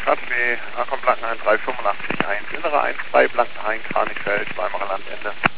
KTW, Ankommen Blankenhain 385-1, Innere 1-2, Blankenhain, Kranichfeld, Weimarer Landende.